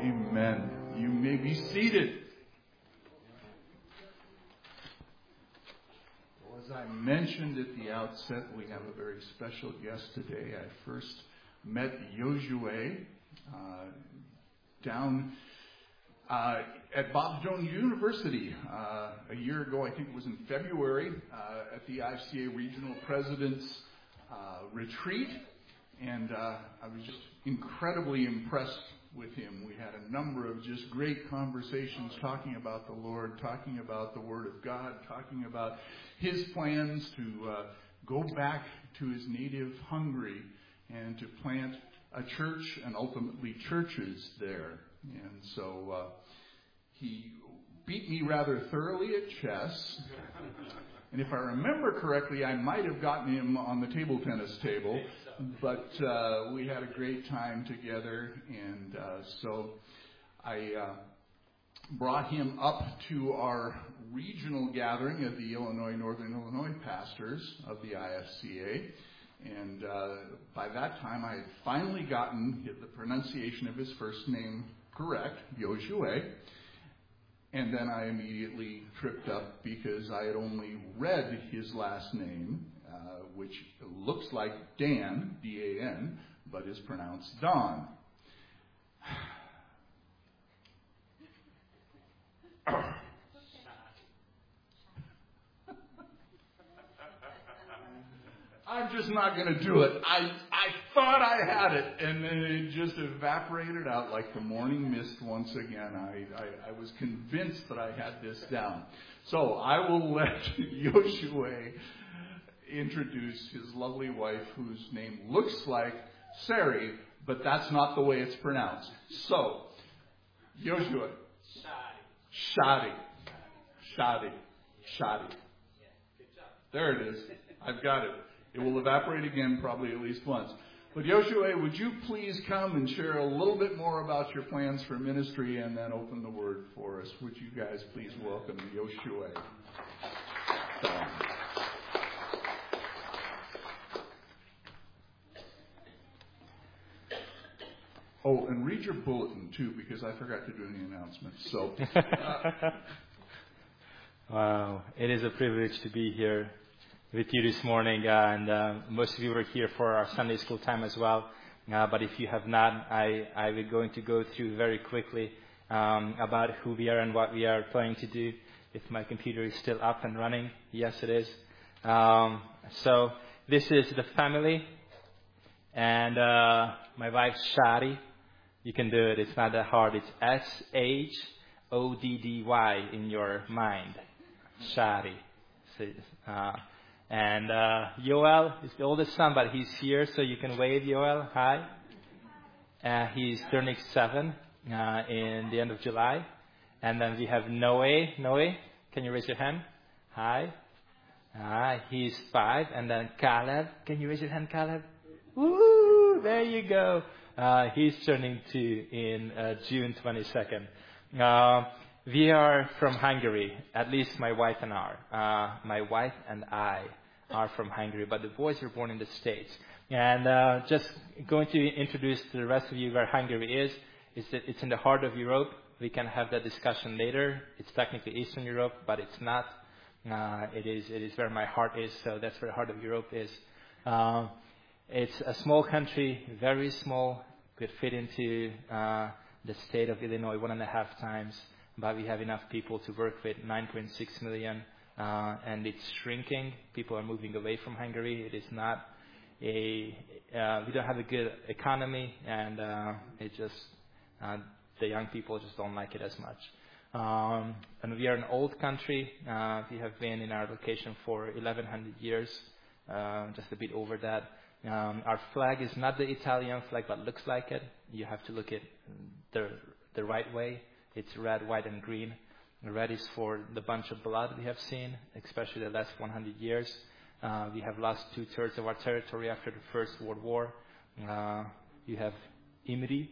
Amen. You may be seated. Well, as I mentioned at the outset, we have a very special guest today. I first met Josue down at Bob Jones University a year ago. I think it was in February at the IFCA Regional President's retreat. And I was just incredibly impressed with him. We had a number of just great conversations talking about the Lord, talking about the Word of God, talking about his plans to go back to his native Hungary and to plant a church and ultimately churches there. And so he beat me rather thoroughly at chess. And if I remember correctly, I might have gotten him on the table tennis table. But we had a great time together, and so I brought him up to our regional gathering of the Northern Illinois pastors of the IFCA. And by that time, I had finally gotten the pronunciation of his first name correct, Josue. And then I immediately tripped up because I had only read his last name, which looks like Dan, D-A-N, but is pronounced Don. I'm just not going to do it. I thought I had it, and then it just evaporated out like the morning mist once again. I was convinced that I had this down. So I will let Josue introduce his lovely wife, whose name looks like Sari, but that's not the way it's pronounced. So, Josue. Shadi. There it is. I've got it. It will evaporate again probably at least once. But Josue, would you please come and share a little bit more about your plans for ministry and then open the word for us? Would you guys please welcome Josue? Oh, and read your bulletin, too, because I forgot to do any announcements. So, Wow, it is a privilege to be here with you this morning, and most of you were here for our Sunday school time as well. But if you have not, I will going to go through very quickly about who we are and what we are planning to do. If my computer is still up and running, yes, it is. So this is the family, and my wife Shadi. You can do it. It's not that hard. It's S-H-O-D-D-Y in your mind. Shadi. And Yoel is the oldest son, but he's here, so you can wave, Yoel. Hi. He's turning 7 in the end of July. And then we have Noe. Noe, can you raise your hand? Hi. He's 5. And then Caleb. Can you raise your hand, Caleb? Woo! There you go. He's turning 2 in June 22nd. We are from Hungary, at least my wife and my wife and I are from Hungary, but the boys were born in the States. And just going to introduce to the rest of you where Hungary is that it's in the heart of Europe. We can have that discussion later. It's technically Eastern Europe, but it's not. It is where my heart is, so that's where the heart of Europe is. It's a small country, very small, could fit into the state of Illinois 1.5 times. But we have enough people to work with, 9.6 million, and it's shrinking. People are moving away from Hungary. It is not we don't have a good economy, and it just, the young people just don't like it as much. And we are an old country. We have been in our location for 1,100 years, just a bit over that. Our flag is not the Italian flag, but looks like it. You have to look at the right way. It's red, white, and green. Red is for the bunch of blood we have seen, especially the last 100 years. We have lost 2/3 of our territory after the First World War. You have Imre,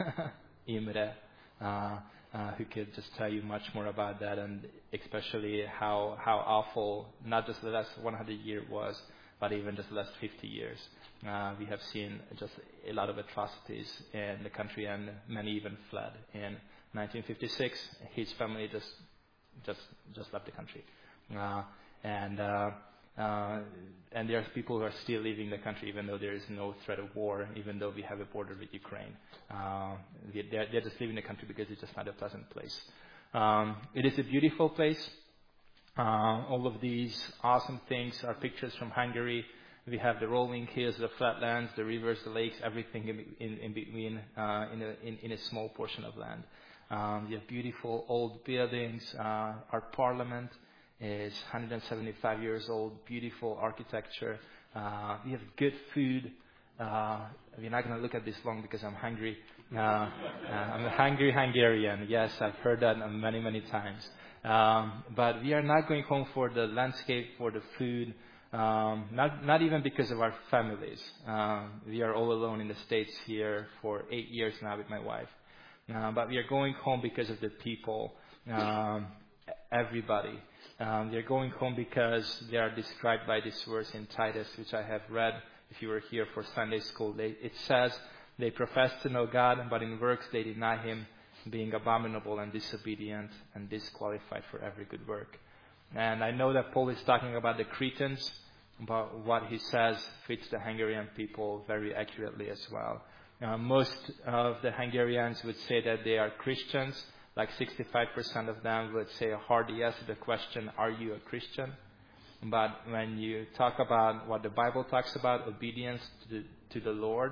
who could just tell you much more about that, and especially how awful not just the last 100 years was, but even just the last 50 years, we have seen just a lot of atrocities in the country, and many even fled. In 1956, his family just left the country, and there are people who are still leaving the country, even though there is no threat of war, even though we have a border with Ukraine. They're just leaving the country because it's just not a pleasant place. It is a beautiful place. All of these awesome things are pictures from Hungary. We have the rolling hills, the flatlands, the rivers, the lakes, everything in between in a small portion of land. We have beautiful old buildings. Our parliament is 175 years old, beautiful architecture. We have good food. We're not going to look at this long because I'm hungry. I'm a hungry Hungarian. Yes, I've heard that many, many times. But we are not going home for the landscape, for the food, not even because of our families. We are all alone in the States here for 8 years now with my wife. But we are going home because of the people, everybody. We are going home because they are described by this verse in Titus, which I have read. If you were here for Sunday school, it says, they profess to know God, but in works they deny Him, being abominable and disobedient and disqualified for every good work. And I know that Paul is talking about the Cretans, but what he says fits the Hungarian people very accurately as well. Most of the Hungarians would say that they are Christians. Like 65% of them would say a hard yes to the question, are you a Christian? But when you talk about what the Bible talks about, obedience to the Lord,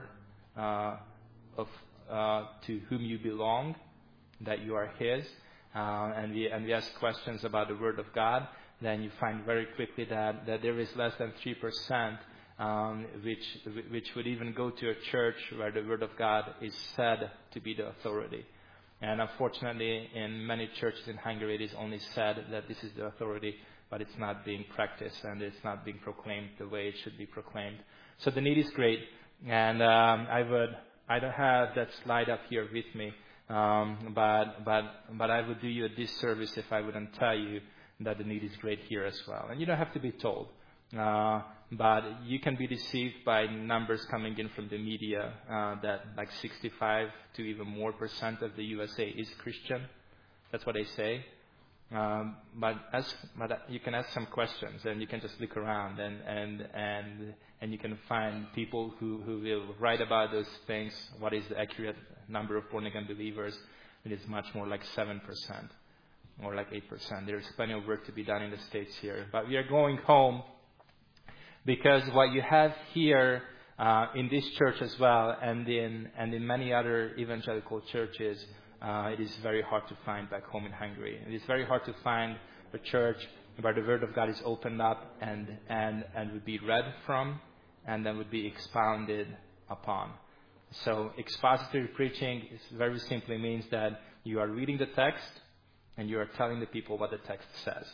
to whom you belong, that you are His, and we ask questions about the Word of God, then you find very quickly that there is less than 3% which would even go to a church where the Word of God is said to be the authority. And unfortunately, in many churches in Hungary, it is only said that this is the authority, but it's not being practiced and it's not being proclaimed the way it should be proclaimed. So the need is great, and I don't have that slide up here with me, but I would do you a disservice if I wouldn't tell you that the need is great here as well. And you don't have to be told, but you can be deceived by numbers coming in from the media that like 65 to even more % of the USA is Christian. That's what they say. But you can ask some questions, and you can just look around, and you can find people who will write about those things. What is the accurate number of born again believers? It is much more like 7%, or like 8%. There is plenty of work to be done in the States here, but we are going home because what you have here in this church as well, and in many other evangelical churches. It is very hard to find back home in Hungary. It is very hard to find a church where the Word of God is opened up and would be read from, and then would be expounded upon. So expository preaching very simply means that you are reading the text and you are telling the people what the text says.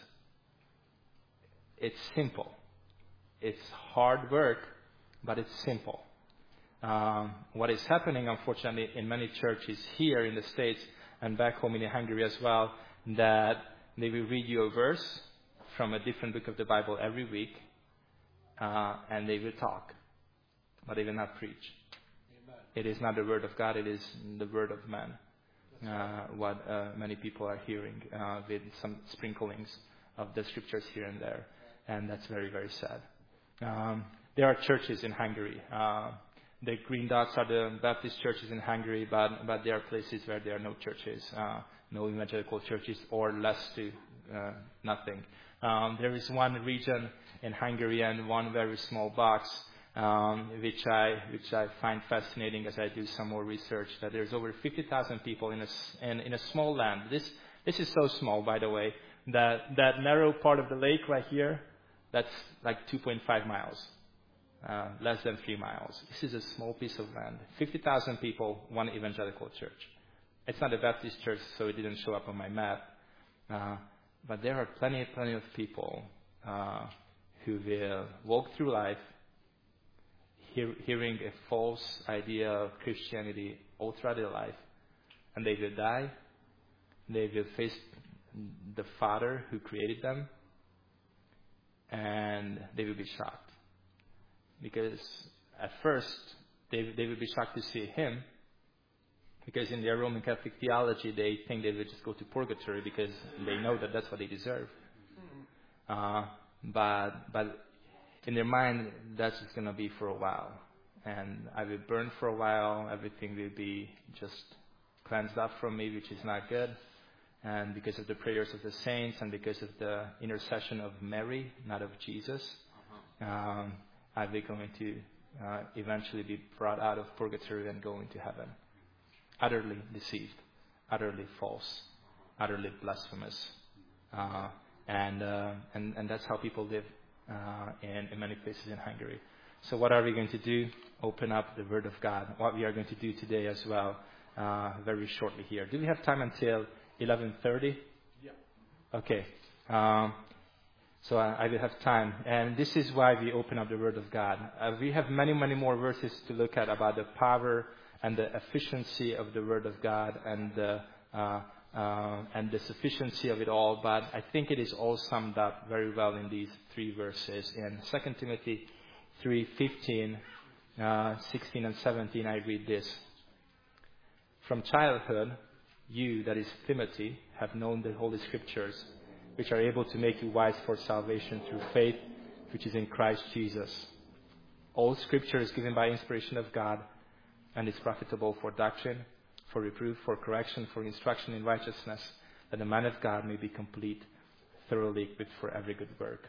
It's simple. It's hard work, but it's simple. What is happening, unfortunately, in many churches here in the States and back home in Hungary as well, that they will read you a verse from a different book of the Bible every week, and they will talk, but they will not preach. Amen. It is not the Word of God, it is the Word of man, what many people are hearing with some sprinklings of the Scriptures here and there, and that's very, very sad. There are churches in Hungary. The green dots are the Baptist churches in Hungary, but there are places where there are no churches, no evangelical churches, or less to nothing. There is one region in Hungary and one very small box, which I find fascinating as I do some more research. That there's over 50,000 people in a small land. This is so small, by the way, that narrow part of the lake right here, that's like 2.5 miles. Less than 3 miles. This is a small piece of land. 50,000 people, one evangelical church. It's not a Baptist church, so it didn't show up on my map. But there are plenty of people who will walk through life hearing a false idea of Christianity all throughout their life. And they will die. They will face the Father who created them. And they will be shocked. because at first they would be shocked to see him, because in their Roman Catholic theology they think they would just go to purgatory because they know that that's what they deserve. But in their mind, that's just going to be for a while. And I will burn for a while. Everything will be just cleansed up from me, which is not good. And because of the prayers of the saints and because of the intercession of Mary, not of Jesus, I'll be going to eventually be brought out of purgatory and go into heaven. Utterly deceived, utterly false, utterly blasphemous. And that's how people live in many places in Hungary. So what are we going to do? Open up the Word of God. What we are going to do today as well, very shortly here. Do we have time until 11:30? Yeah. Okay. So I will have time. And this is why we open up the Word of God. We have many, many more verses to look at about the power and the efficiency of the Word of God and the sufficiency of it all. But I think it is all summed up very well in these 3 verses. In 2 Timothy 3:15, 16 and 17, I read this. From childhood, you, that is Timothy, have known the Holy Scriptures, which are able to make you wise for salvation through faith, which is in Christ Jesus. All Scripture is given by inspiration of God and is profitable for doctrine, for reproof, for correction, for instruction in righteousness, that the man of God may be complete, thoroughly equipped for every good work.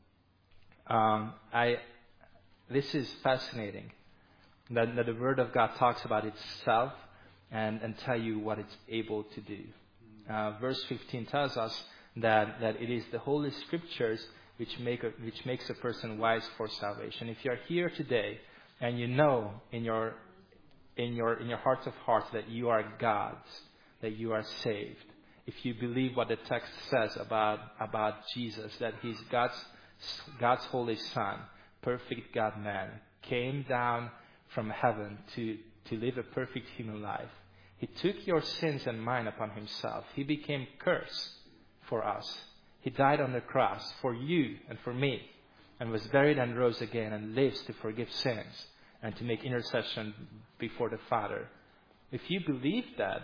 This is fascinating, that the Word of God talks about itself and tell you what it's able to do. Verse 15 tells us that it is the Holy Scriptures which makes a person wise for salvation. If you are here today and you know in your hearts of hearts that you are God's, that you are saved, if you believe what the text says about Jesus, that He's God's holy Son, perfect God-man, came down from heaven to live a perfect human life. He took your sins and mine upon Himself. He became curse for us. He died on the cross for you and for me, and was buried and rose again and lives to forgive sins and to make intercession before the Father. If you believe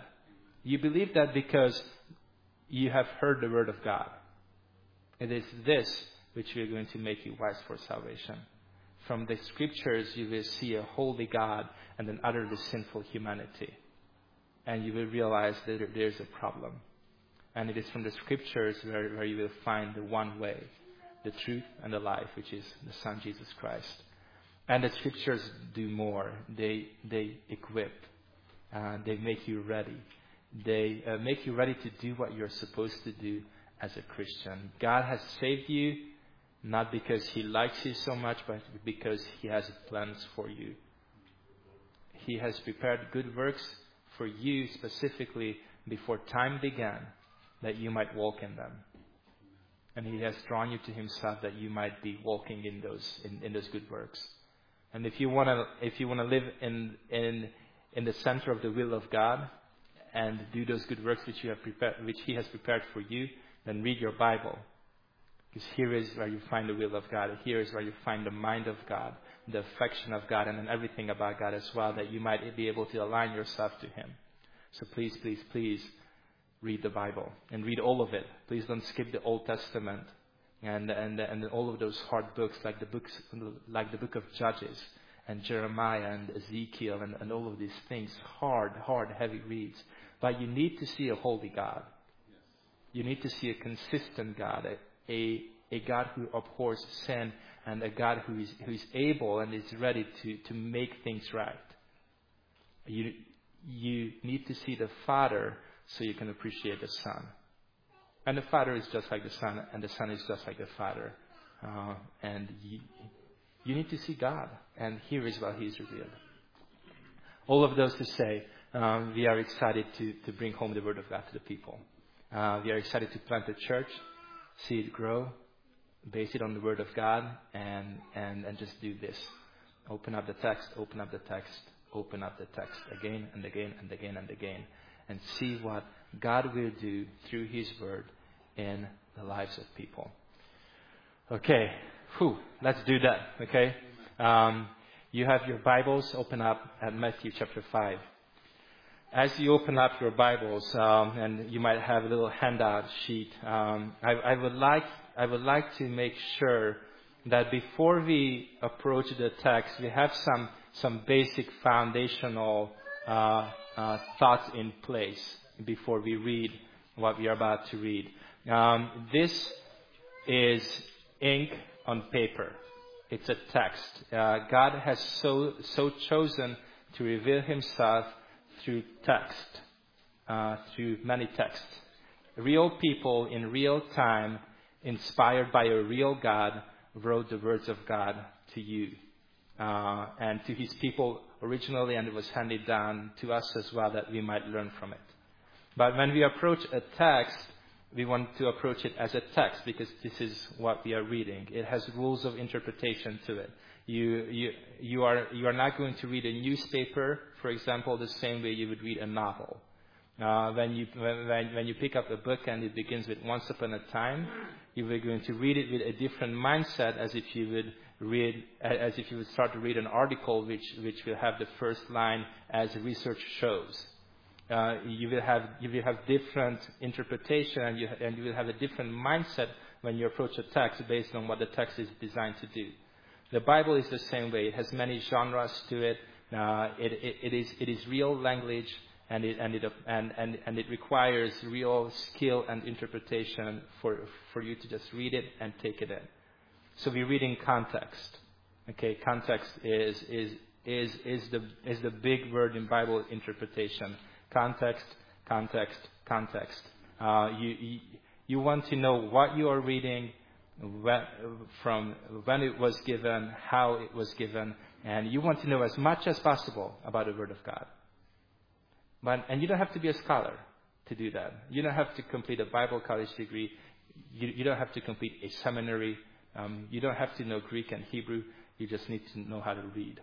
that because you have heard the Word of God. It is this which is going to make you wise for salvation. From the Scriptures you will see a holy God and an utterly sinful humanity. And you will realize that there's a problem. And it is from the Scriptures where you will find the one way, the truth and the life, which is the Son Jesus Christ. And the Scriptures do more. They equip. They make you ready. They make you ready to do what you're supposed to do as a Christian. God has saved you not because He likes you so much, but because He has plans for you. He has prepared good works for you specifically before time began, that you might walk in them. And He has drawn you to Himself that you might be walking in those good works. And if you want to live in the center of the will of God and do those good works which He has prepared for you, then read your Bible. Because here is where you find the will of God. Here is where you find the mind of God, the affection of God, and then everything about God as well, that you might be able to align yourself to Him. So please, please, please read the Bible and read all of it. Please don't skip the Old Testament and all of those hard books like the book of Judges and Jeremiah and Ezekiel and all of these things. Hard, heavy reads. But you need to see a holy God. You need to see a consistent God, a God who abhors sin, and a God who is able and is ready to make things right. You need to see the Father so you can appreciate the Son. And the Father is just like the Son, and the Son is just like the Father. And you need to see God, and here is what He is revealed. All of those to say, we are excited to bring home the Word of God to the people. We are excited to plant a church, see it grow, base it on the Word of God, and just do this. Open up the text, open up the text, open up the text again and again and again and again, and see what God will do through His Word in the lives of people. Okay, let's do that, okay? You have your Bibles open up at Matthew chapter 5. As you open up your Bibles, and you might have a little handout sheet, I would like to make sure that before we approach the text, we have some basic foundational thoughts in place before we read what we are about to read. This is ink on paper. It's a text. God has so chosen to reveal himself through text, through many texts. Real people in real time, inspired by a real God, wrote the words of God to you and to his people originally, and it was handed down to us as well that we might learn from it. But when we approach a text, we want to approach it as a text because this is what we are reading. It has rules of interpretation to it. You are not going to read a newspaper, for example, the same way you would read a novel. When you pick up a book and it begins with once upon a time, you are going to read it with a different mindset as if you would start to read an article which will have the first line as research shows. You will have different interpretation, and you will have a different mindset when you approach a text based on what the text is designed to do. The Bible is the same way. It has many genres to it. It is real language, and it requires real skill and interpretation for you to just read it and take it in. So we read in context. Okay, context is the big word in Bible interpretation. Context. You want to know what you are reading, from when it was given, how it was given, and you want to know as much as possible about the Word of God. And you don't have to be a scholar to do that. You don't have to complete a Bible college degree. You don't have to complete a seminary. You don't have to know Greek and Hebrew. You just need to know how to read.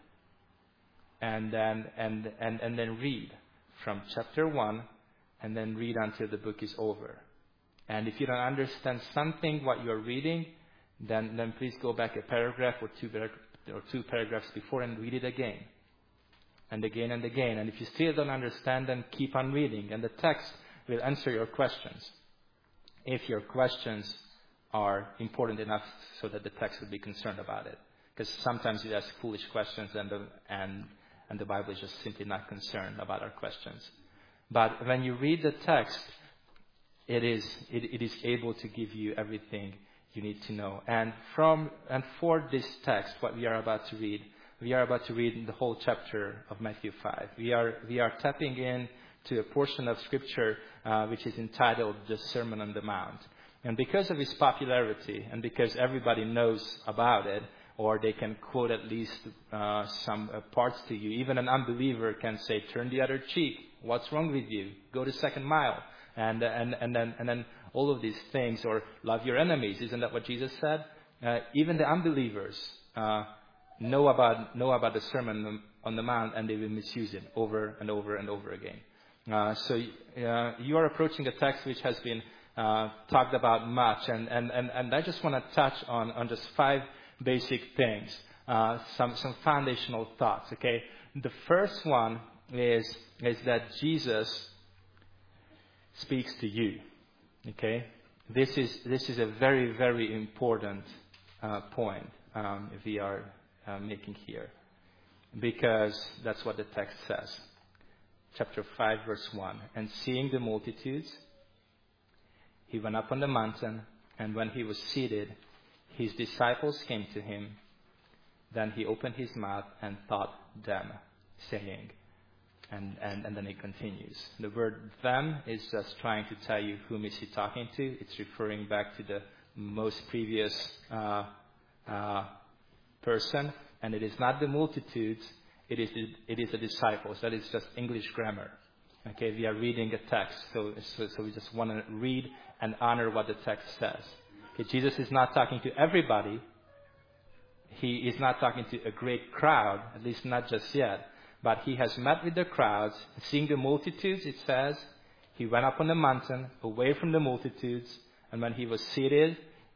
And then read from chapter 1, and then read until the book is over. And if you don't understand something what you are reading, then please go back a paragraph or two paragraphs before and read it again. And again and again. And if you still don't understand, then keep on reading. And the text will answer your questions. If your questions are important enough so that the text will be concerned about it. Because sometimes you ask foolish questions and the Bible is just simply not concerned about our questions. But when you read the text, it is able to give you everything you need to know. And for this text, what we are about to read the whole chapter of Matthew 5. We are tapping in to a portion of Scripture which is entitled the Sermon on the Mount. And because of its popularity, and because everybody knows about it, or they can quote at least some parts to you. Even an unbeliever can say, "Turn the other cheek. What's wrong with you? Go the second mile." And then all of these things, or love your enemies. Isn't that what Jesus said? Even the unbelievers know about the Sermon on the Mount, and they will misuse it over and over and over again. So you are approaching a text which has been talked about much, and I just want to touch on just 5 basic things, some foundational thoughts. Okay, the first one is that Jesus speaks to you. Okay, this is a very, very important point we are making here, because that's what the text says. Chapter 5, verse 1. And seeing the multitudes, he went up on the mountain, and when he was seated, his disciples came to him. Then he opened his mouth and taught them, saying, and then it continues. The word "them" is just trying to tell you whom is he talking to. It's referring back to the most previous person, and it is not the multitudes. It is the disciples. That is just English grammar. Okay, we are reading a text, so we just want to read and honor what the text says. Okay, Jesus is not talking to everybody. He is not talking to a great crowd, at least not just yet. But he has met with the crowds. Seeing the multitudes, it says, he went up on the mountain, away from the multitudes. And when he was seated,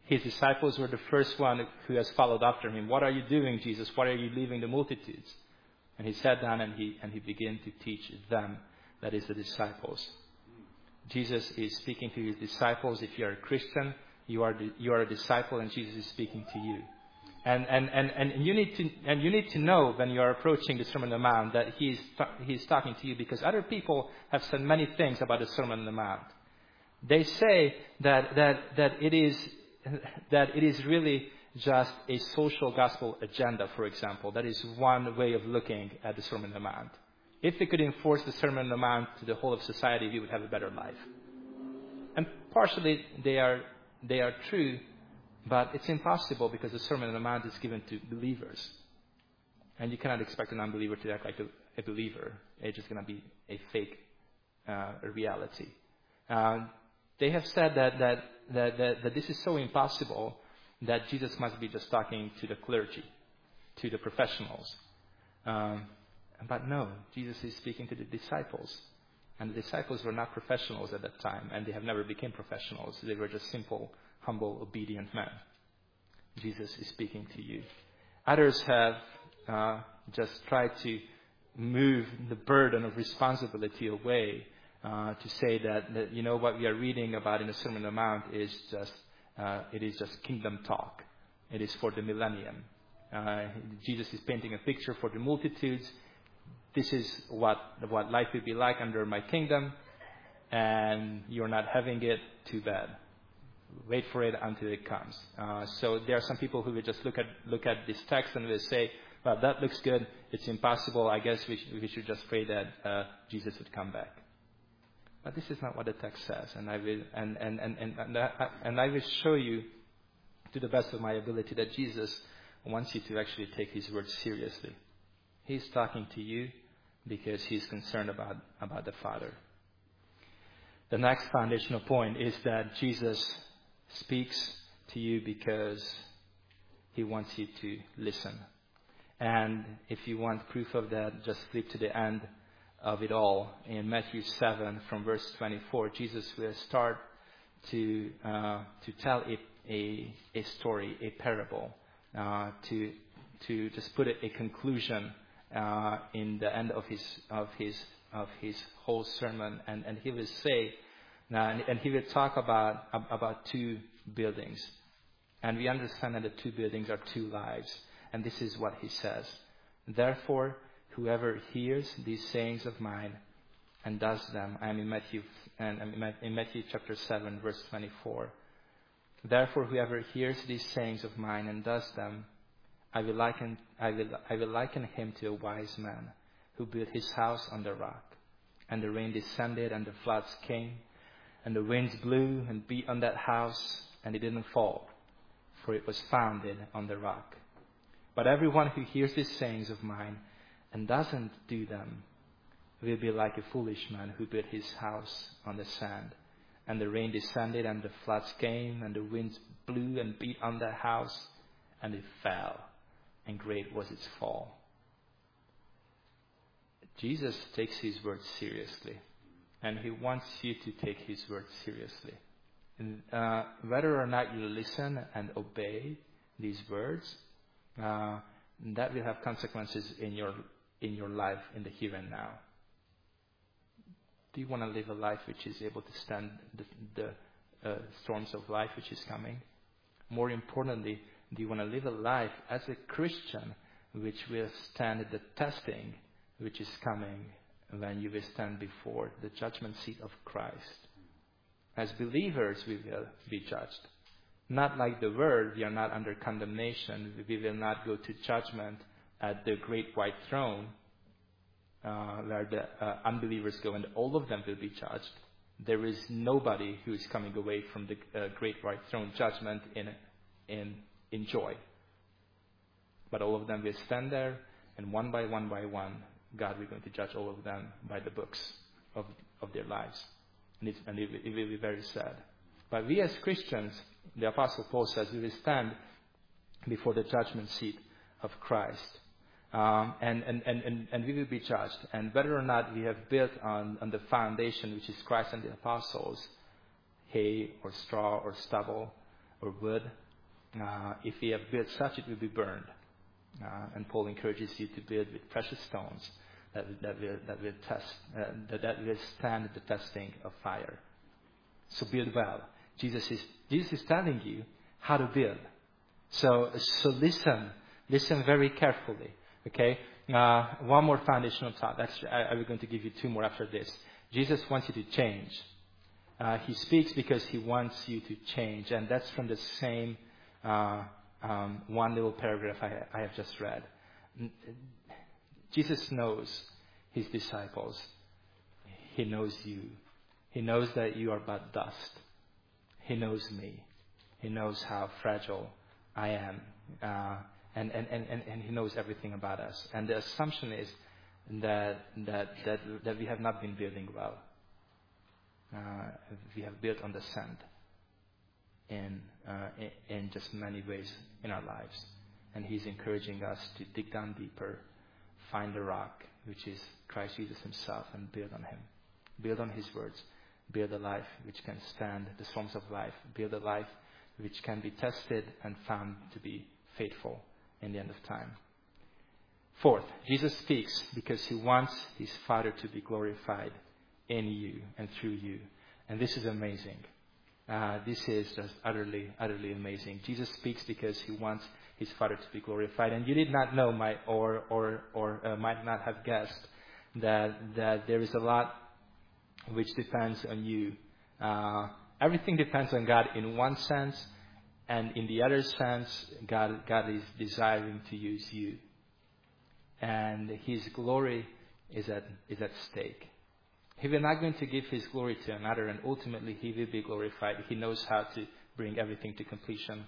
His disciples were the first one who has followed after him. What are you doing, Jesus? Why are you leaving the multitudes? And he sat down and he began to teach them, that is the disciples. Jesus is speaking to his disciples. If you are a Christian, you are a disciple, and Jesus is speaking to you. And you need to know when you are approaching the Sermon on the Mount that he's talking to you, because other people have said many things about the Sermon on the Mount. They say that it is really just a social gospel agenda, for example. That is one way of looking at the Sermon on the Mount. If we could enforce the Sermon on the Mount to the whole of society, we would have a better life. And partially they are true, but it's impossible because the Sermon on the Mount is given to believers. And you cannot expect an unbeliever to act like a believer. It's just going to be a fake reality. They have said that this is so impossible that Jesus must be just talking to the clergy, to the professionals. But no, Jesus is speaking to the disciples. And the disciples were not professionals at that time, and they have never become professionals. They were just simple, humble, obedient men. Jesus is speaking to you. Others have just tried to move the burden of responsibility away to say that you know what we are reading about in the Sermon on the Mount is just kingdom talk. It is for the millennium. Jesus is painting a picture for the multitudes. This is what life will be like under my kingdom, and you're not having it, too bad. Wait for it until it comes. So there are some people who will just look at this text and will say, well, that looks good. It's impossible. I guess we should just pray that Jesus would come back. But this is not what the text says, and I will show you, to the best of my ability, that Jesus wants you to actually take his words seriously. He's talking to you because he's concerned about the Father. The next foundational point is that Jesus speaks to you because he wants you to listen. And if you want proof of that, just flip to the end of it all. In Matthew 7, from verse 24, Jesus will start to tell a story, a parable, to just put a conclusion in the end of his whole sermon, and he will say, and he will talk about two buildings, and we understand that the two buildings are two lives, and this is what he says: therefore, whoever hears these sayings of mine and does them, I'm in Matthew chapter 7, verse 24. Therefore, whoever hears these sayings of mine and does them, I will liken him to a wise man who built his house on the rock. And the rain descended, and the floods came, and the winds blew and beat on that house, and it didn't fall, for it was founded on the rock. But everyone who hears these sayings of mine and doesn't do them will be like a foolish man who built his house on the sand. And the rain descended, and the floods came, and the winds blew and beat on that house, and it fell, and great was its fall. Jesus takes his words seriously, and he wants you to take his words seriously. And, whether or not you listen and obey these words, that will have consequences in your life in the here and now. Do you want to live a life which is able to stand the storms of life which is coming? More importantly, do you want to live a life as a Christian which will stand the testing which is coming when you will stand before the judgment seat of Christ? As believers, we will be judged. Not like the world, we are not under condemnation. We will not go to judgment at the great white throne where the unbelievers go, and all of them will be judged. There is nobody who is coming away from the great white throne judgment in joy. But all of them will stand there, and one by one, God will going to judge all of them by the books of their lives. And it will be very sad. But we as Christians, the Apostle Paul says, we will stand before the judgment seat of Christ. And we will be judged. And whether or not we have built on the foundation, which is Christ and the apostles, hay or straw or stubble, or wood. If we have built such, it will be burned. And Paul encourages you to build with precious stones that will stand the testing of fire. So build well. Jesus is telling you how to build. So listen very carefully. Okay. One more foundational thought. Actually, I was going to give you two more after this. Jesus wants you to change. He speaks because he wants you to change, and that's from the same one little paragraph I have just read. Jesus knows his disciples. He knows you. He knows that you are but dust. He knows me. He knows how fragile I am. And he knows everything about us. And the assumption is that we have not been building well. We have built on the sand in just many ways in our lives. And he's encouraging us to dig down deeper, find the rock, which is Christ Jesus himself, and build on him. Build on his words. Build a life which can stand the storms of life. Build a life which can be tested and found to be faithful in the end of time. Fourth, Jesus speaks because he wants his Father to be glorified in you and through you. And this is amazing. This is just utterly amazing. Jesus speaks because he wants his Father to be glorified. And you did not know or might not have guessed that there is a lot which depends on you. Everything depends on God in one sense, and in the other sense, God is desiring to use you. And his glory is at stake. He will not going to give his glory to another, and ultimately he will be glorified. He knows how to bring everything to completion.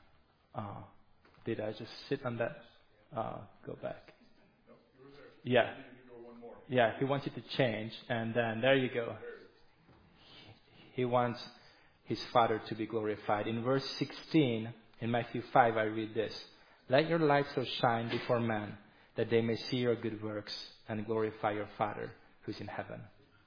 Did I just sit on that? Go back. No, you were there. Yeah. You go one more. Yeah, he wants you to change, and then there you go. He wants his Father to be glorified. In verse 16, in Matthew 5, I read this. Let your light so shine before men that they may see your good works and glorify your Father who's in heaven.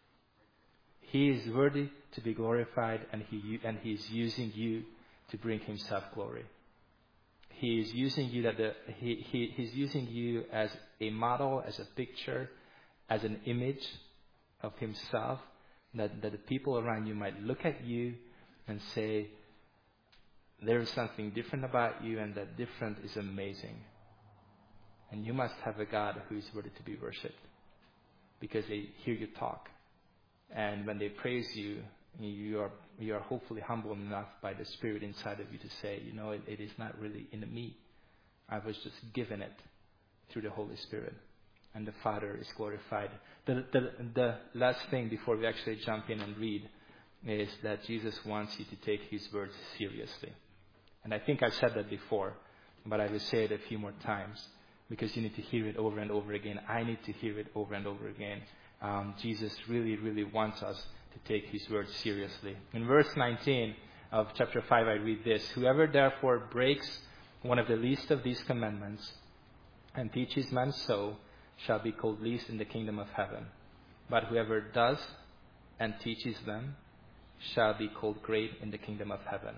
He is worthy to be glorified, and he is using you to bring himself glory. He is using you he's using you as a model, as a picture, as an image of himself, that the people around you might look at you and say, there is something different about you, and that different is amazing. And you must have a God who is worthy to be worshipped, because they hear you talk. And when they praise you, you are hopefully humble enough by the Spirit inside of you to say, it is not really in me. I was just given it through the Holy Spirit. And the Father is glorified. The last thing before we actually jump in and read is that Jesus wants you to take his words seriously. And I think I've said that before, but I will say it a few more times, because you need to hear it over and over again. I need to hear it over and over again. Jesus really wants us to take his words seriously. In verse 19 of chapter 5, I read this. Whoever therefore breaks one of the least of these commandments and teaches men so shall be called least in the kingdom of heaven. But whoever does and teaches them shall be called great in the kingdom of heaven.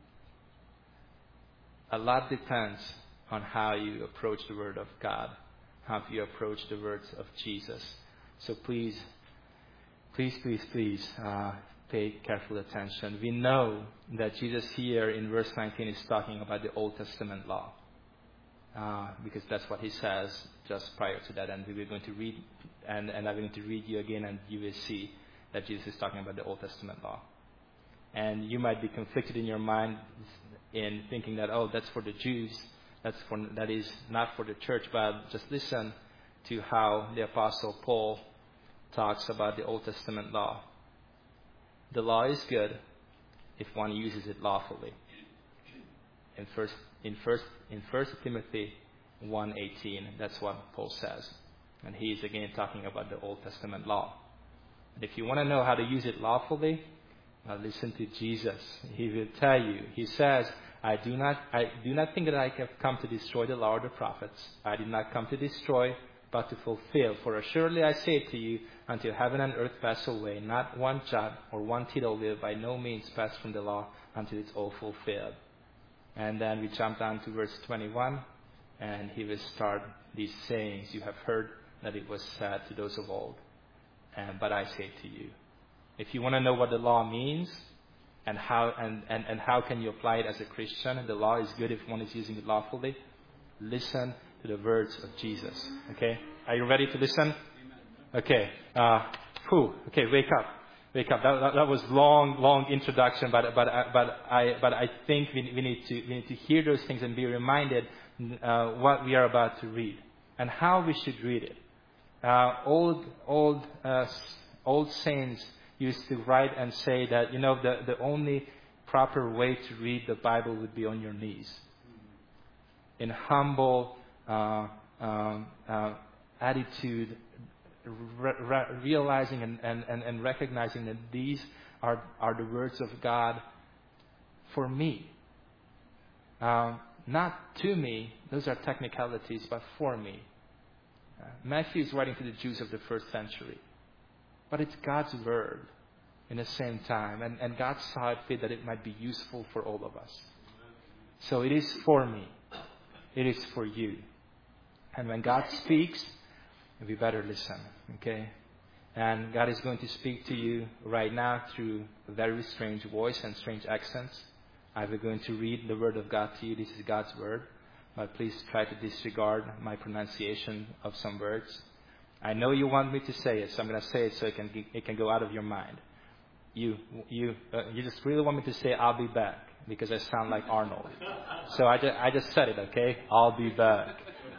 A lot depends on how you approach the word of God, how you approach the words of Jesus. So please pay careful attention. We know that Jesus here in verse 19 is talking about the Old Testament law. Because that's what he says just prior to that. And we're going to read, and I'm going to read you again, and you will see that Jesus is talking about the Old Testament law. And you might be conflicted in your mind in thinking that, that's for the Jews, that is not for the church. But just listen to how the Apostle Paul talks about the Old Testament law. The law is good if one uses it lawfully. In First Timothy 1:18, that's what Paul says. And he is again talking about the Old Testament law. And if you want to know how to use it lawfully, listen to Jesus. He will tell you. He says, I do not think that I have come to destroy the law or the prophets. I did not come to destroy, but to fulfill. For assuredly I say to you, until heaven and earth pass away, not one jot or one tittle will by no means pass from the law until it's all fulfilled. And then we jump down to verse 21, and he will start these sayings. You have heard that it was said to those of old, but I say to you. If you want to know what the law means, and how can you apply it as a Christian, the law is good if one is using it lawfully, listen to the words of Jesus. Okay? Are you ready to listen? Okay. Okay, wake up. Wake up. That was long introduction, but I think we need to hear those things and be reminded what we are about to read and how we should read it. Old saints used to write and say that the only proper way to read the Bible would be on your knees, in humble attitude, realizing and recognizing that these are the words of God for me. Not to me, those are technicalities, but for me. Matthew is writing to the Jews of the first century. But it's God's word in the same time. And God saw it fit that it might be useful for all of us. So it is for me. It is for you. And when God speaks, we better listen. Okay? And God is going to speak to you right now through a very strange voice and strange accents. I'm going to read the word of God to you. This is God's word. But please try to disregard my pronunciation of some words. I know you want me to say it, so I'm going to say it so it can go out of your mind. You just really want me to say, I'll be back, because I sound like Arnold. So I just said it, okay? I'll be back.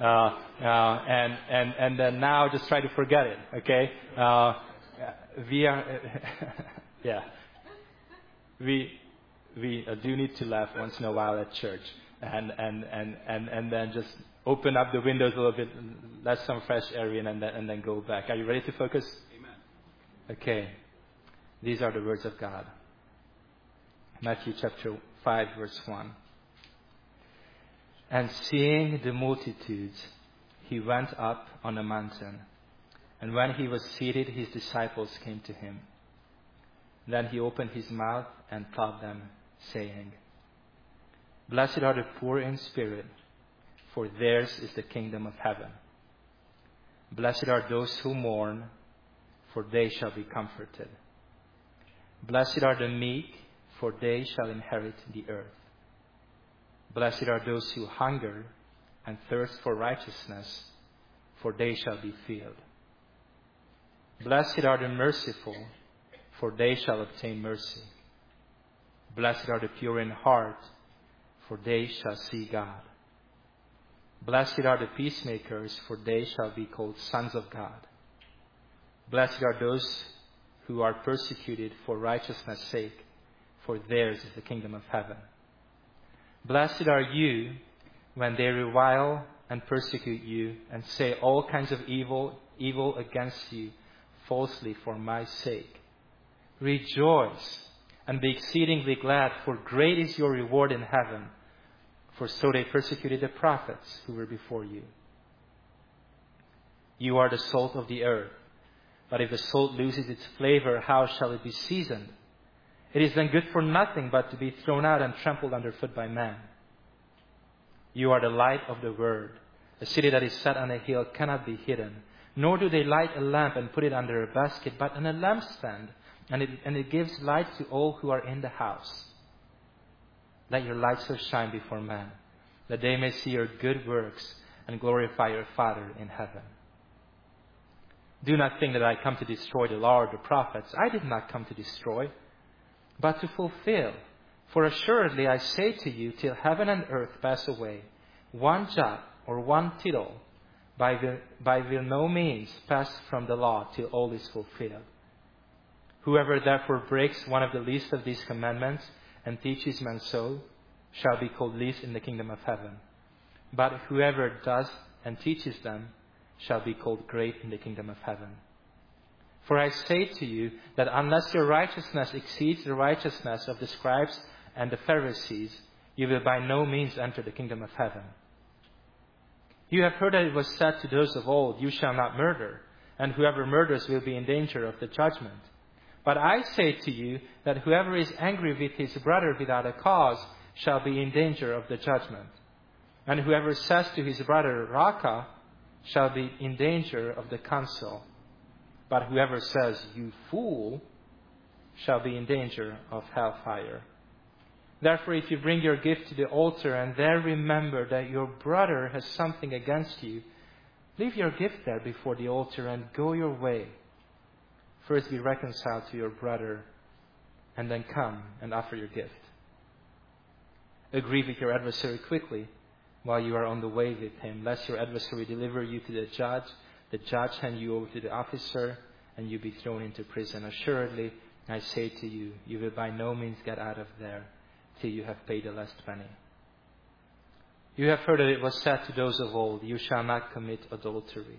And then now just try to forget it, okay? We are, yeah. We do need to laugh once in a while at church, and then just open up the windows a little bit, let some fresh air in, and then go back. Are you ready to focus? Amen. Okay. These are the words of God. Matthew chapter 5, verse 1. And seeing the multitudes, he went up on a mountain. And when he was seated, his disciples came to him. Then he opened his mouth and taught them, saying, Blessed are the poor in spirit, for theirs is the kingdom of heaven. Blessed are those who mourn, for they shall be comforted. Blessed are the meek, for they shall inherit the earth. Blessed are those who hunger and thirst for righteousness, for they shall be filled. Blessed are the merciful, for they shall obtain mercy. Blessed are the pure in heart, for they shall see God. Blessed are the peacemakers, for they shall be called sons of God. Blessed are those who are persecuted for righteousness' sake, for theirs is the kingdom of heaven. Blessed are you when they revile and persecute you and say all kinds of evil against you falsely for my sake. Rejoice and be exceedingly glad, for great is your reward in heaven. For so they persecuted the prophets who were before you. You are the salt of the earth. But if the salt loses its flavor, how shall it be seasoned? It is then good for nothing but to be thrown out and trampled underfoot by men. You are the light of the world. A city that is set on a hill cannot be hidden. Nor do they light a lamp and put it under a basket, but on a lampstand, and it gives light to all who are in the house. Let your light so shine before men, that they may see your good works and glorify your Father in heaven. Do not think that I come to destroy the law or the prophets. I did not come to destroy, but to fulfill. For assuredly I say to you, till heaven and earth pass away, one jot or one tittle by no means pass from the law till all is fulfilled. Whoever therefore breaks one of the least of these commandments and teaches men so, shall be called least in the kingdom of heaven. But whoever does and teaches them shall be called great in the kingdom of heaven. For I say to you that unless your righteousness exceeds the righteousness of the scribes and the Pharisees, you will by no means enter the kingdom of heaven. You have heard that it was said to those of old, you shall not murder, and whoever murders will be in danger of the judgment. But I say to you that whoever is angry with his brother without a cause shall be in danger of the judgment. And whoever says to his brother, Raca, shall be in danger of the council. But whoever says, you fool, shall be in danger of hellfire. Therefore, if you bring your gift to the altar and there remember that your brother has something against you, leave your gift there before the altar and go your way. First be reconciled to your brother, and then come and offer your gift. Agree with your adversary quickly while you are on the way with him, lest your adversary deliver you to the judge hand you over to the officer, and you be thrown into prison. Assuredly, I say to you, you will by no means get out of there till you have paid the last penny. You have heard that it was said to those of old, you shall not commit adultery.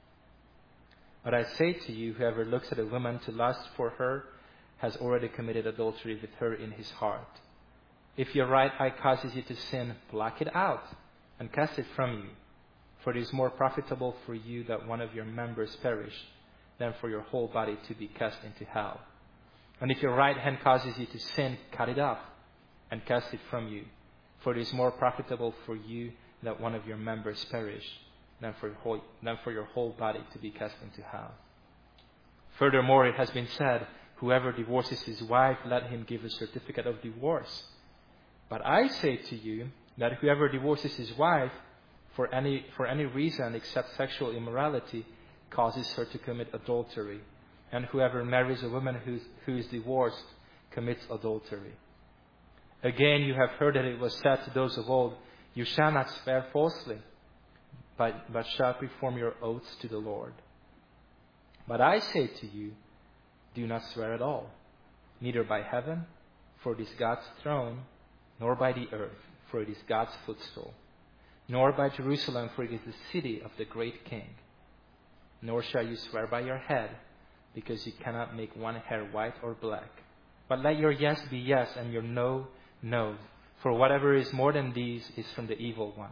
But I say to you, whoever looks at a woman to lust for her has already committed adultery with her in his heart. If your right eye causes you to sin, pluck it out and cast it from you. For it is more profitable for you that one of your members perish than for your whole body to be cast into hell. And if your right hand causes you to sin, cut it off and cast it from you. For it is more profitable for you that one of your members perish than for your whole body to be cast into hell. Furthermore, it has been said, whoever divorces his wife, let him give a certificate of divorce. But I say to you that whoever divorces his wife for any reason except sexual immorality causes her to commit adultery. And whoever marries a woman who is divorced commits adultery. Again, you have heard that it was said to those of old, you shall not swear falsely, but shall perform your oaths to the Lord. But I say to you, do not swear at all, neither by heaven, for it is God's throne, nor by the earth, for it is God's footstool, nor by Jerusalem, for it is the city of the great King. Nor shall you swear by your head, because you cannot make one hair white or black. But let your yes be yes, and your no, no. For whatever is more than these is from the evil one.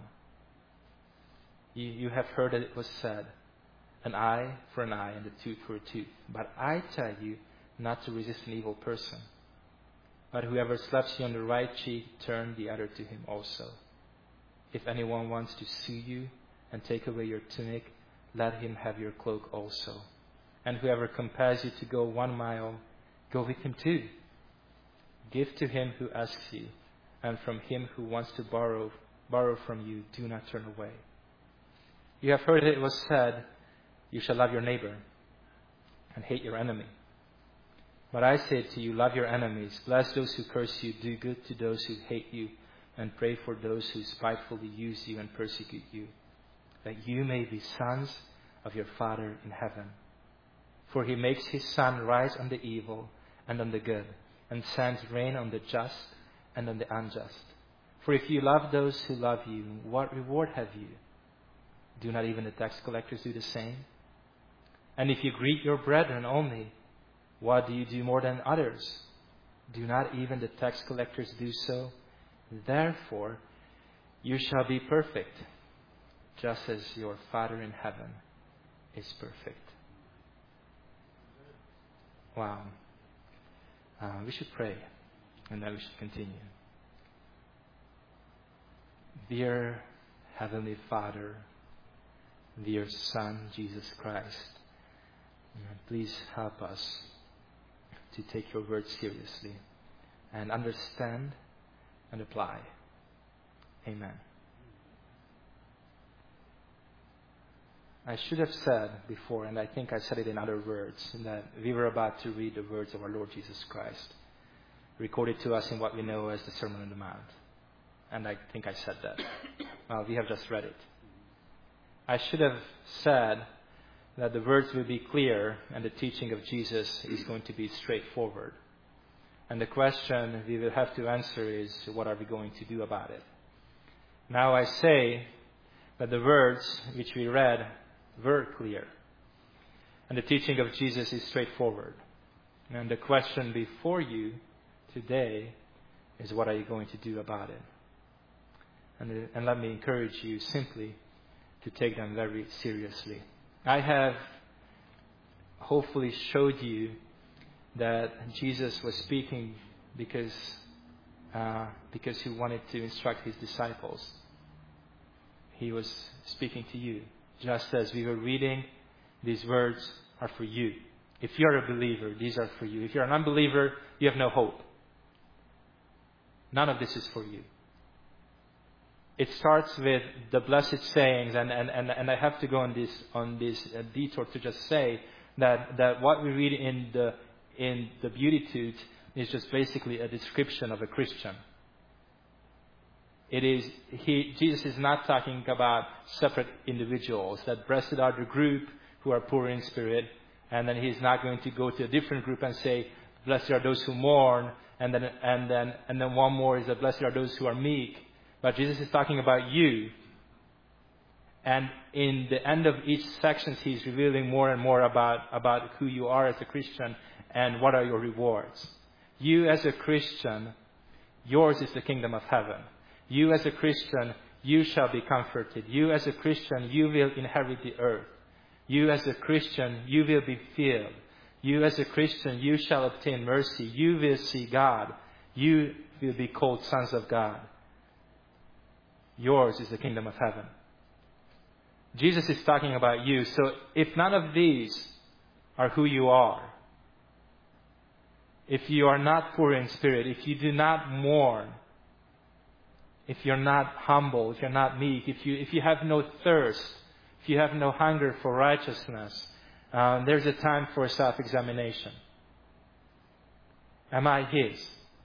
You have heard that it was said, an eye for an eye and a tooth for a tooth. But I tell you not to resist an evil person. But whoever slaps you on the right cheek, turn the other to him also. If anyone wants to sue you and take away your tunic, let him have your cloak also. And whoever compels you to go 1 mile, go with him too. Give to him who asks you, and from him who wants to borrow from you, do not turn away. You have heard it was said, you shall love your neighbor and hate your enemy. But I say to you, love your enemies, bless those who curse you, do good to those who hate you, and pray for those who spitefully use you and persecute you, that you may be sons of your Father in heaven. For he makes his sun rise on the evil and on the good, and sends rain on the just and on the unjust. For if you love those who love you, what reward have you? Do not even the tax collectors do the same? And if you greet your brethren only, what do you do more than others? Do not even the tax collectors do so? Therefore, you shall be perfect, just as your Father in heaven is perfect. Wow. We should pray, and then we should continue. Dear Heavenly Father, dear Son, Jesus Christ, please help us to take your word seriously and understand and apply. Amen. I should have said before, and I think I said it in other words, that we were about to read the words of our Lord Jesus Christ, recorded to us in what we know as the Sermon on the Mount. And I think I said that. We have just read it. I should have said that the words will be clear and the teaching of Jesus is going to be straightforward. And the question we will have to answer is, what are we going to do about it? Now I say that the words which we read were clear. And the teaching of Jesus is straightforward. And the question before you today is, what are you going to do about it? And let me encourage you simply to take them very seriously. I have hopefully showed you that Jesus was speaking because he wanted to instruct his disciples. He was speaking to you. Just as we were reading, these words are for you. If you're a believer, these are for you. If you're an unbeliever, you have no hope. None of this is for you. It starts with the blessed sayings, and I have to go on this detour to just say that what we read in the Beatitudes is just basically a description of a Christian. Jesus is not talking about separate individuals, that blessed are the group who are poor in spirit, and then he's not going to go to a different group and say, blessed are those who mourn, and then one more is that blessed are those who are meek. But Jesus is talking about you. And in the end of each section, he's revealing more and more about who you are as a Christian and what are your rewards. You as a Christian, yours is the kingdom of heaven. You as a Christian, you shall be comforted. You as a Christian, you will inherit the earth. You as a Christian, you will be filled. You as a Christian, you shall obtain mercy. You will see God. You will be called sons of God. Yours is the kingdom of heaven. Jesus is talking about you. So if none of these are who you are, if you are not poor in spirit, if you do not mourn, if you're not humble, if you're not meek, if you have no thirst, if you have no hunger for righteousness, there's a time for self-examination. Am I His?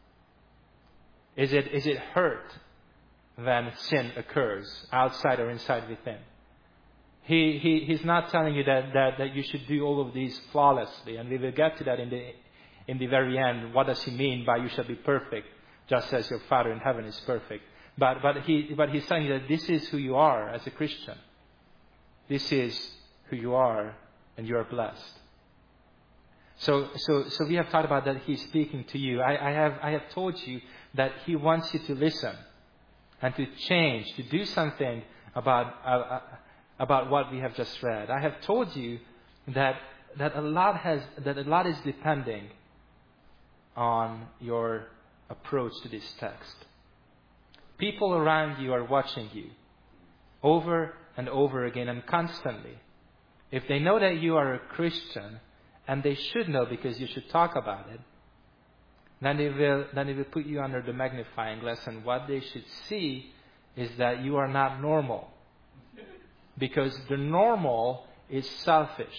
Is it hurt when sin occurs, outside or inside within? He's not telling you that you should do all of these flawlessly, and we will get to that in the very end. What does He mean by you shall be perfect, just as your Father in heaven is perfect? But He's telling you that this is who you are as a Christian. This is who you are, and you are blessed. So we have talked about that He's speaking to you. I have told you that He wants you to listen and to change, to do something about what we have just read. I have told you that a lot is depending on your approach to this text. People around you are watching you over and over again and constantly. If they know that you are a Christian, and they should know because you should talk about it, then they will put you under the magnifying glass, and what they should see is that you are not normal. Because the normal is selfish.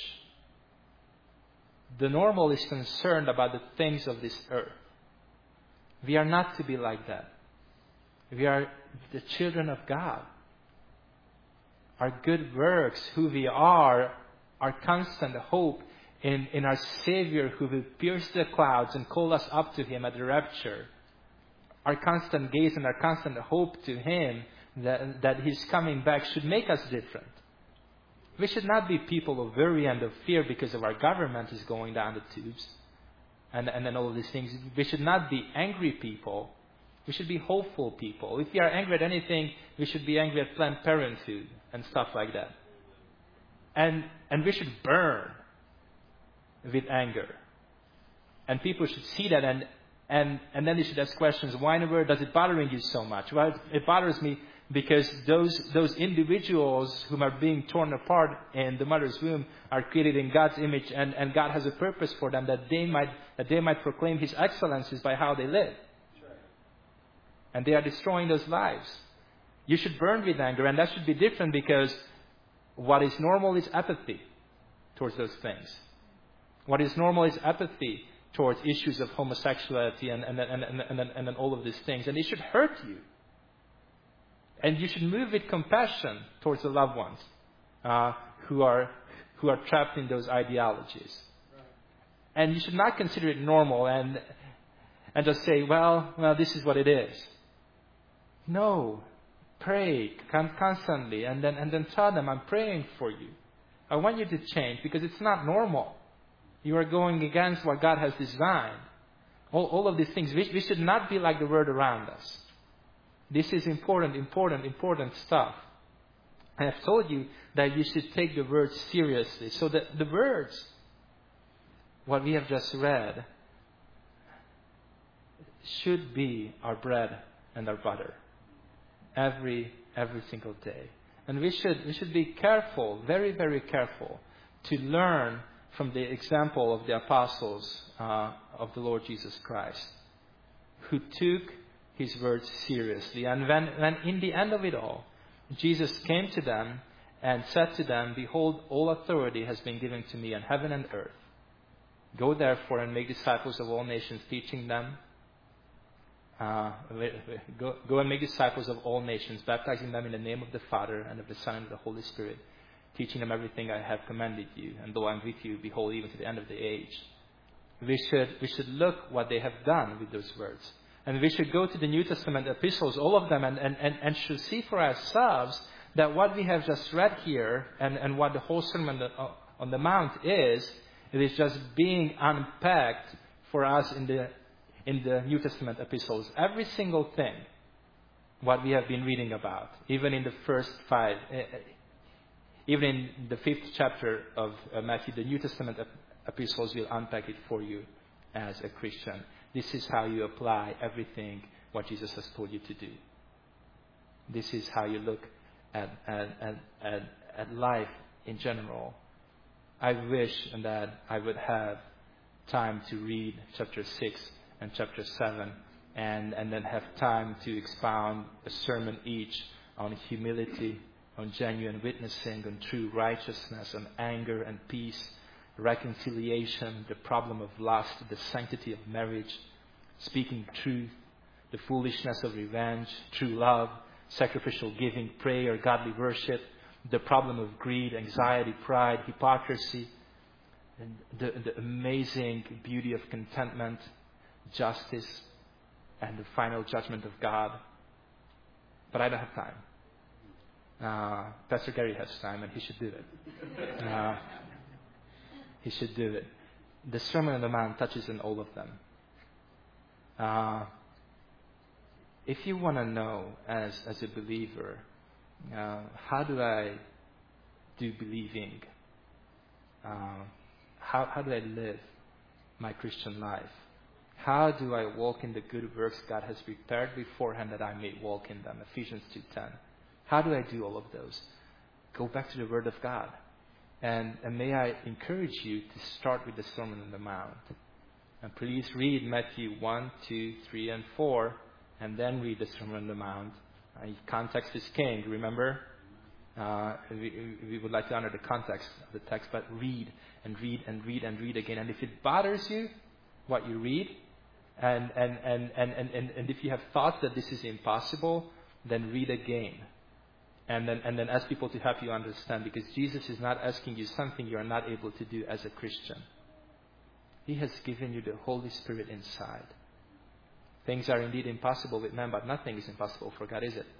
The normal is concerned about the things of this earth. We are not to be like that. We are the children of God. Our good works, who we are, our constant hope in our Savior who will pierce the clouds and call us up to Him at the rapture. Our constant gaze and our constant hope to Him that He's coming back should make us different. We should not be people of worry and of fear because of our government is going down the tubes and then all of these things. We should not be angry people. We should be hopeful people. If we are angry at anything, we should be angry at Planned Parenthood and stuff like that. And we should burn with anger. And people should see that and then they should ask questions. Why in the world does it bother you so much? Well, it bothers me because those individuals whom are being torn apart in the mother's womb are created in God's image, and God has a purpose for them that they might proclaim His excellencies by how they live. And they are destroying those lives. You should burn with anger, and that should be different because what is normal is apathy towards those things. What is normal is apathy towards issues of homosexuality and then all of these things. And it should hurt you. And you should move with compassion towards the loved ones who are trapped in those ideologies. Right. And you should not consider it normal and just say, well, this is what it is. No. Pray constantly and then tell them, I'm praying for you. I want you to change because it's not normal. You are going against what God has designed. All of these things. We should not be like the world around us. This is important stuff. I have told you that you should take the words seriously. So the words, what we have just read, should be our bread and our butter every single day. And we should be careful, very, very careful, to learn from the example of the apostles of the Lord Jesus Christ, who took His words seriously. And when in the end of it all, Jesus came to them and said to them, "Behold, all authority has been given to me in heaven and earth. Go therefore and make disciples of all nations, teaching them, go and make disciples of all nations, baptizing them in the name of the Father and of the Son and of the Holy Spirit, teaching them everything I have commanded you. And though I am with you, behold, even to the end of the age." We should look what they have done with those words. And we should go to the New Testament epistles, all of them, and should see for ourselves that what we have just read here and what the whole Sermon on the Mount is, it is just being unpacked for us in the New Testament epistles. Every single thing, what we have been reading about, even in the first 5, even in the 5th chapter of Matthew, the New Testament epistles will unpack it for you as a Christian. This is how you apply everything what Jesus has told you to do. This is how you look at life in general. I wish that I would have time to read chapter 6 and chapter 7 and then have time to expound a sermon each on humility, on genuine witnessing, on true righteousness, on anger and peace, reconciliation, the problem of lust, the sanctity of marriage, speaking truth, the foolishness of revenge, true love, sacrificial giving, prayer, godly worship, the problem of greed, anxiety, pride, hypocrisy, and the amazing beauty of contentment, justice, and the final judgment of God. But I don't have time. Pastor Gary has time, and he should do it. He should do it. The Sermon on the Mount touches on all of them. If you want to know, as a believer, how do I do believing? How do I live my Christian life? How do I walk in the good works God has prepared beforehand that I may walk in them? Ephesians 2:10. How do I do all of those? Go back to the Word of God. And may I encourage you to start with the Sermon on the Mount. And please read Matthew 1, 2, 3, and 4, and then read the Sermon on the Mount. Context is king, remember? We would like to honor the context of the text, but read and read and read and read again. And if it bothers you, what you read, and if you have thought that this is impossible, then read again. And then ask people to help you understand, because Jesus is not asking you something you are not able to do as a Christian. He has given you the Holy Spirit inside. Things are indeed impossible with man, but nothing is impossible for God, is it?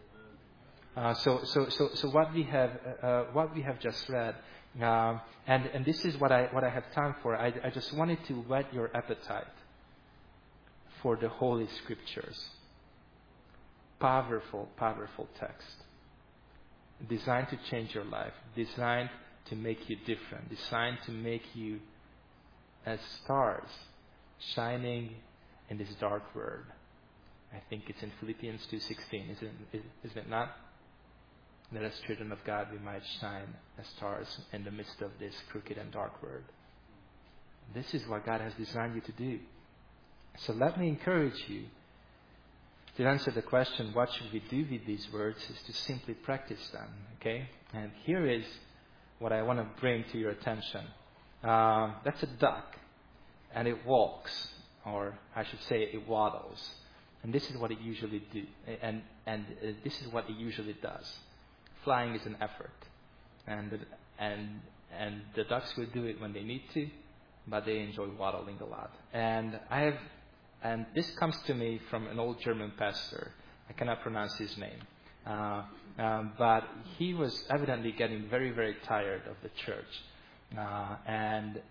So what we have just read, and this is what I have time for. I just wanted to whet your appetite for the Holy Scriptures. Powerful text. Designed to change your life, designed to make you different, designed to make you as stars shining in this dark world. I think it's in Philippians 2:16, isn't it not? That as children of God we might shine as stars in the midst of this crooked and dark world. This is what God has designed you to do. So let me encourage you to answer the question, what should we do with these words, is to simply practice them, okay? And here is what I want to bring to your attention. That's a duck, and it walks, or I should say it waddles. And this is what it usually do, and this is what it usually does. Flying is an effort, and the ducks will do it when they need to, but they enjoy waddling a lot. And this comes to me from an old German pastor. I cannot pronounce his name. But he was evidently getting very, very tired of the church. And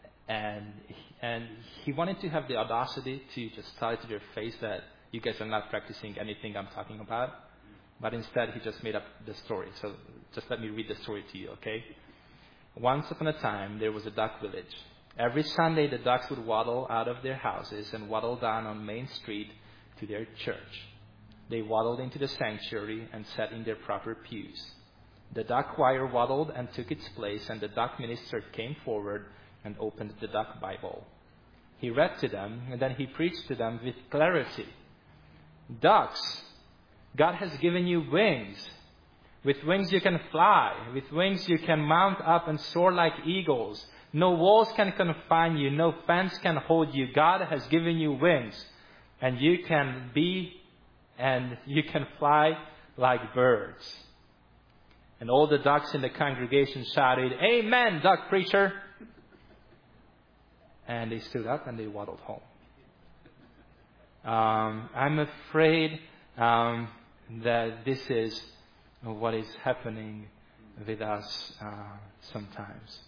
he wanted to have the audacity to just tell it to their face that you guys are not practicing anything I'm talking about. But instead, he just made up the story. So just let me read the story to you, okay? Once upon a time, there was a duck village. Every Sunday, the ducks would waddle out of their houses and waddle down on Main Street to their church. They waddled into the sanctuary and sat in their proper pews. The duck choir waddled and took its place, and the duck minister came forward and opened the duck Bible. He read to them, and then he preached to them with clarity. Ducks, God has given you wings. With wings you can fly. With wings you can mount up and soar like eagles. No walls can confine you. No fence can hold you. God has given you wings. And you can fly like birds. And all the ducks in the congregation shouted, "Amen, duck preacher." And they stood up and they waddled home. I'm afraid that this is what is happening with us sometimes.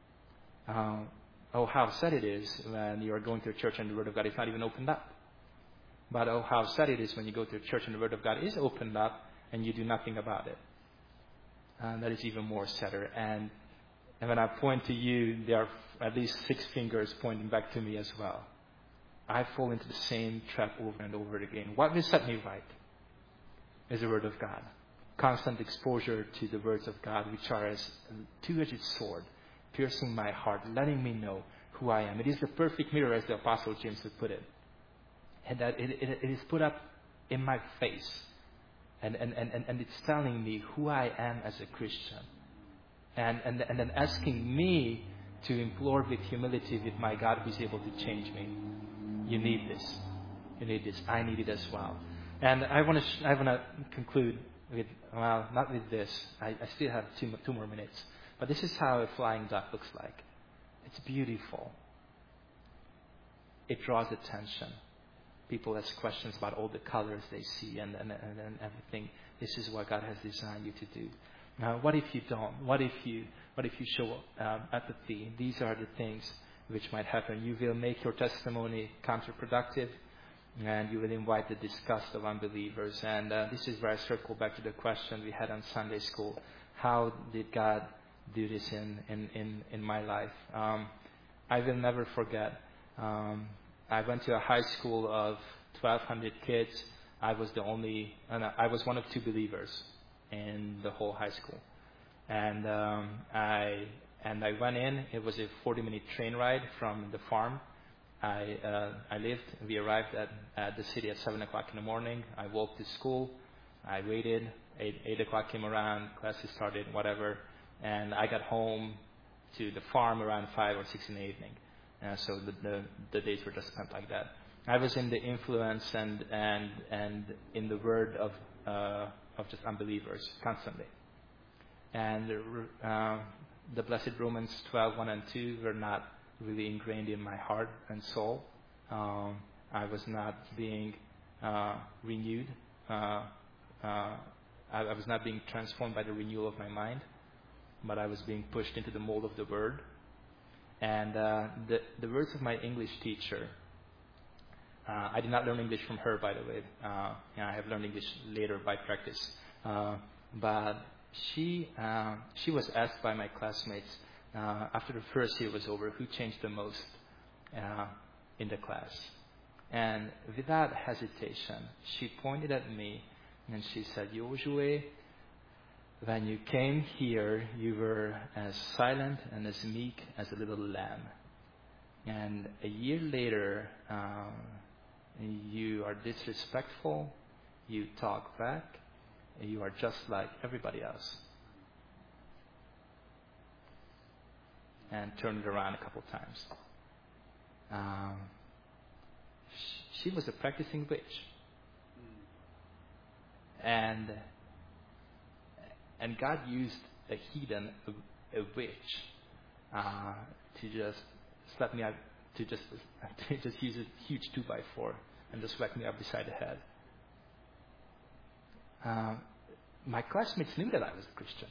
How sad it is when you are going to a church and the Word of God is not even opened up. But how sad it is when you go to a church and the Word of God is opened up and you do nothing about it. That is even more sadder. And when I point to you, there are at least 6 fingers pointing back to me as well. I fall into the same trap over and over again. What will set me right is the Word of God. Constant exposure to the words of God, which are as a two-edged sword, piercing my heart, letting me know who I am. It is the perfect mirror, as the Apostle James would put it. And that it is put up in my face. And it's telling me who I am as a Christian. And then asking me to implore with humility with my God who is able to change me. You need this. You need this. I need it as well. And I want to conclude with, well, not with this. I still have two more minutes. But this is how a flying duck looks like. It's beautiful. It draws attention. People ask questions about all the colors they see and everything. This is what God has designed you to do. Now, what if you don't? What if you show apathy? These are the things which might happen. You will make your testimony counterproductive, and you will invite the disgust of unbelievers. And this is where I circle back to the question we had on Sunday school: how did God do this in my life? I will never forget. I went to a high school of 1,200 kids. I was one of 2 believers in the whole high school. And I went in. It was a 40-minute train ride from the farm. We arrived at the city at 7 o'clock in the morning. I walked to school. I waited. 8 o'clock came around. Classes started, whatever. And I got home to the farm around 5 or 6 in the evening. So the days were just spent like that. I was in the influence and in the word of just unbelievers constantly. And the blessed Romans 12:1 and 2 were not really ingrained in my heart and soul. I was not being renewed. I was not being transformed by the renewal of my mind, but I was being pushed into the mold of the Word. And the words of my English teacher, I did not learn English from her, by the way. I have learned English later by practice. But she was asked by my classmates after the first year was over, who changed the most in the class. And without hesitation, she pointed at me and she said, "Joshua, when you came here, you were as silent and as meek as a little lamb. And a year later, you are disrespectful, you talk back, and you are just like everybody else." And turned it around a couple times. She was a practicing witch. And God used a heathen, a witch, to just slap me up, to just use a huge 2x4 and just whack me up beside the head. My classmates knew that I was a Christian.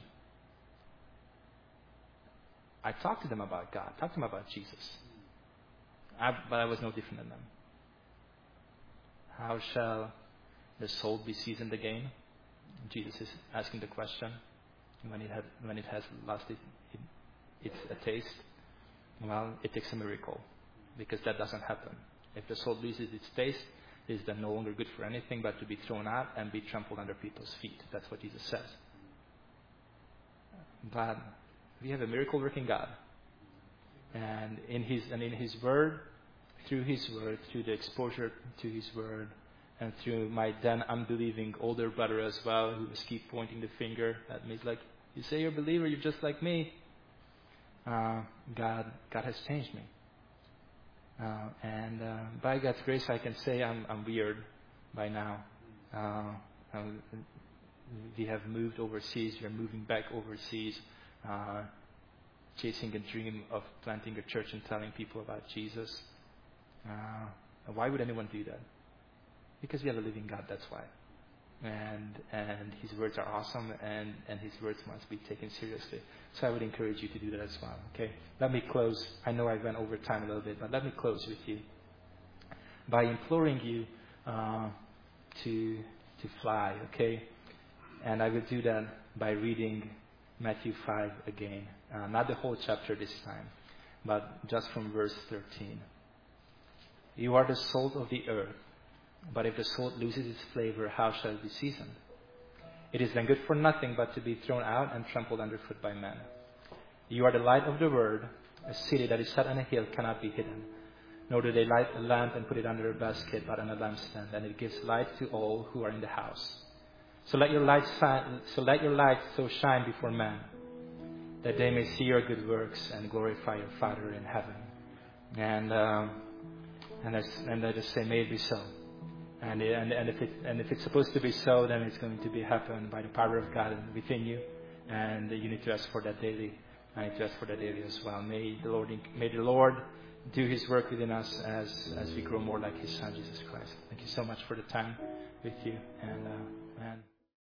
I talked to them about God, talked to them about Jesus. But I was no different than them. How shall the soul be seasoned again? Jesus is asking the question when it has lost its a taste. Well, it takes a miracle, because that doesn't happen. If the salt loses its taste, it is then no longer good for anything but to be thrown out and be trampled under people's feet. That's what Jesus says. But we have a miracle-working God, and in His Word, through His Word, through the exposure to His Word, and through my then unbelieving older brother as well, who was keep pointing the finger at me, like, you say you're a believer, you're just like me. God has changed me, and by God's grace, I can say I'm weird by now. We have moved overseas. We are moving back overseas, chasing a dream of planting a church and telling people about Jesus. Why would anyone do that? Because we have a living God, that's why. And His words are awesome, and His words must be taken seriously. So I would encourage you to do that as well, okay? Let me close. I know I went over time a little bit, but let me close with you by imploring you to fly, okay? And I will do that by reading Matthew 5 again. Not the whole chapter this time, but just from verse 13. You are the salt of the earth. But if the salt loses its flavor, how shall it be seasoned? It is then good for nothing but to be thrown out and trampled underfoot by men. You are the light of the world. A city that is set on a hill cannot be hidden. Nor do they light a lamp and put it under a basket, but on a lampstand, and it gives light to all who are in the house. So let your light so shine before men, that they may see your good works and glorify your Father in heaven. And I just say, may it be so. And if it's supposed to be so, then it's going to be happen by the power of God within you, and you need to ask for that daily. I need to ask for that daily as well. May the Lord do His work within us as we grow more like His Son Jesus Christ. Thank you so much for the time with you, and